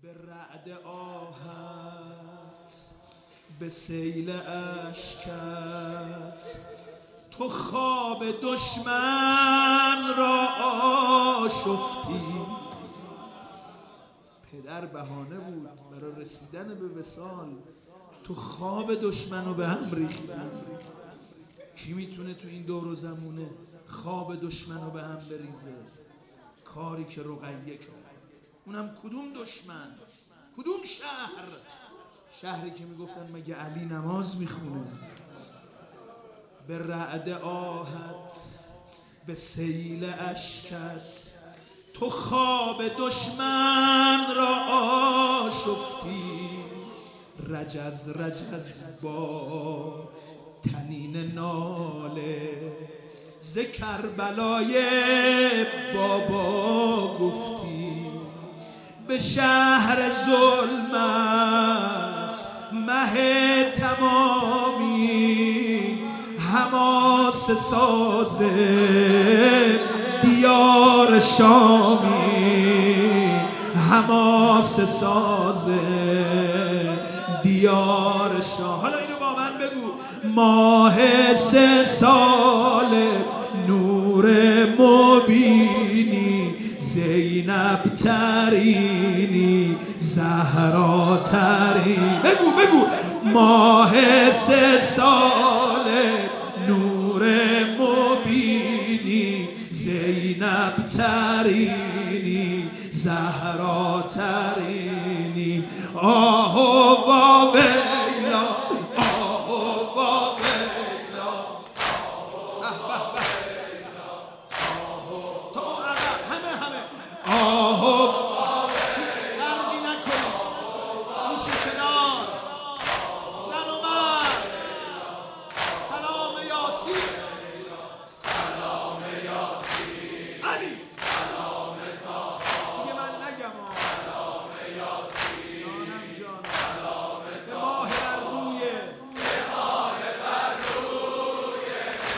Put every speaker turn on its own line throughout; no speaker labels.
به رعد آهت، به سیل اشکت، تو خواب دشمن را آشفتی. پدر بهانه بود برای رسیدن به وصال، تو خواب دشمن رو به هم ریختی. کی میتونه تو این دور و زمونه خواب دشمن رو به هم بریزه؟ کاری که رقیه کرد. اونم کدوم دشمن؟ کدوم شهر؟ شهری که میگفتن مگه علی نماز میخونه؟ به رعد آهت، به سیل اشکت، تو خواب دشمن را آشفتی. رجز رجز با تنین ناله، ز کربلای بابا گفتی. به شهر ظلمت مه تمامی، حماسه ساز دیار شامی، حماسه ساز دیار شام. حالا اینو با من بگو. ماه 3 سال نور مبینی، زینب ترینی، زهرا ترینی. بگو بگو. ماه 3 سال نور مبینی، زینب ترینی، زهرا ترینی. آه و ویلا، آه و ویلا، تو همه آه و غرقی نکنی، میشه کنار. زن و مرد سلام یاسین، سلام یاسین علی، سلام طاها. دیگه من نگم سلام یاسین، جانم جانم. سلام طاها، به ماه بر روی، به ماه بر روی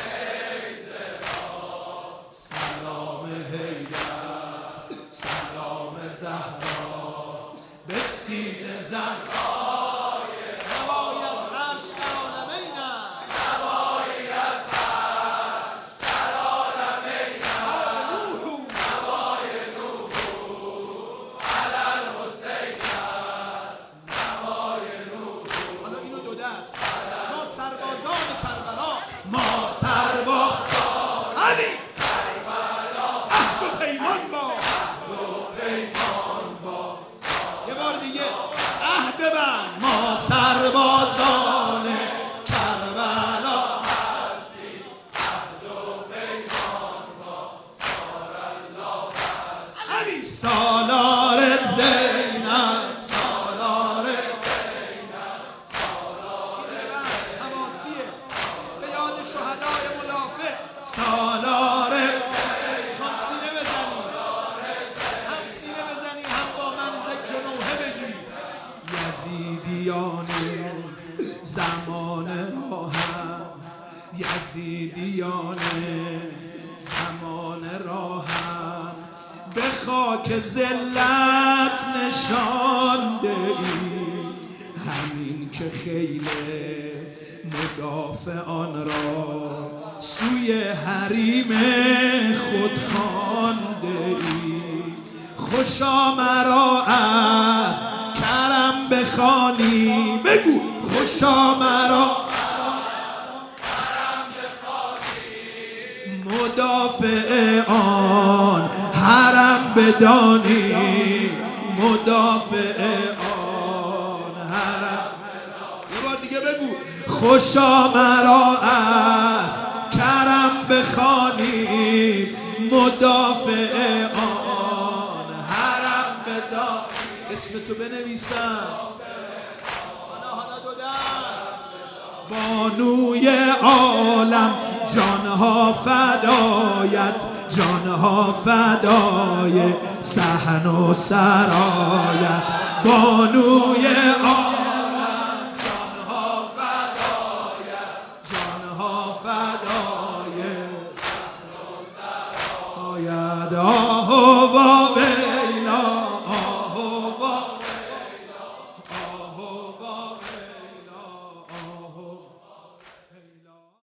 حیدر. سلام حیدر، سلام زهرا، به سینه زهرای نوایی از عرش در عالمینم، نوایی از عرش در عالمینم. نوای نوح علی الحسین است، نوای نوح. حالا اینو دو دست. ما سربازان کربلا، ما سربازان علی کربلا، عهد و پیمان با، عهد و پیمان با. یه بار دیگه عهد بند. ما سربازان کربلا هستیم، عهد و پیمان با، سار الله هست. علی سالار زینب، سالار زینب، سالار زینب. حماسیه به یاد شهدای مدافع. سالار هم سینه بزنی، هم سینه بزنی، هم با من ذکر و نوحه بگیری. یزیدیان زمان راهم، یزیدیان زمان راهم، به خاک ذلت نشانده ای. همین که خیل مدافعان را سوی حریم خود خوانده ای. خوشا مرا از کرم بخوانی. بگو. خوشا مرا کرم بخوانی، مدافع آن حرم بدانی، مدافع آن حرم. یه بار دیگه بگو. خوشا مرا از کرم بخوانی، مدافع آن حرم بدانی. اسم تو بنویسم. حالا دو دست. بانوی عالم، جانها فدایت، جانها فدای صحن و سرایت. بانوی